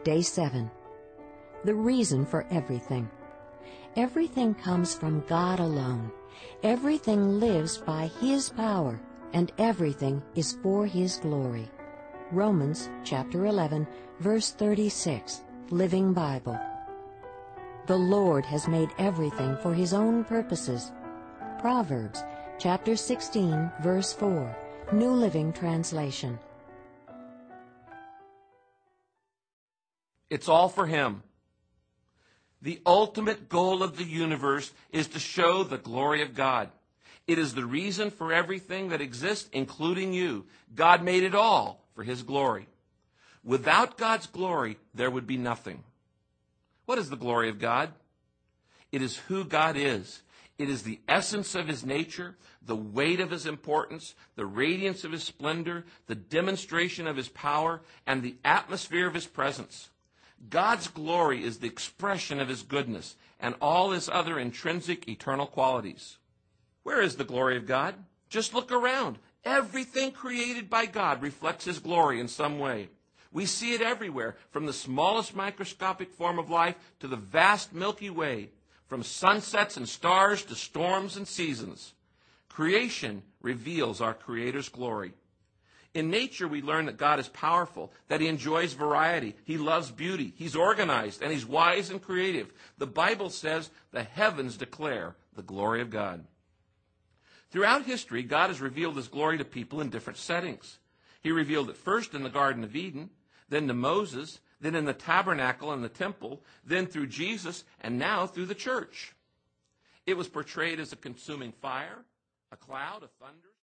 Day 7. The reason for everything. Everything comes from God alone. Everything lives by His power, and everything is for His glory. Romans chapter 11, verse 36, Living Bible. The Lord has made everything for His own purposes. Proverbs chapter 16, verse 4, New Living Translation. It's all for Him. The ultimate goal of the universe is to show the glory of God. It is the reason for everything that exists, including you. God made it all for His glory. Without God's glory, there would be nothing. What is the glory of God? It is who God is. It is the essence of His nature, the weight of His importance, the radiance of His splendor, the demonstration of His power, and the atmosphere of His presence. God's glory is the expression of His goodness and all His other intrinsic eternal qualities. Where is the glory of God? Just look around. Everything created by God reflects His glory in some way. We see it everywhere, from the smallest microscopic form of life to the vast Milky Way, from sunsets and stars to storms and seasons. Creation reveals our Creator's glory. In nature, we learn that God is powerful, that He enjoys variety, He loves beauty, He's organized, and He's wise and creative. The Bible says the heavens declare the glory of God. Throughout history, God has revealed His glory to people in different settings. He revealed it first in the Garden of Eden, then to Moses, then in the tabernacle and the temple, then through Jesus, and now through the church. It was portrayed as a consuming fire, a cloud, a thunder.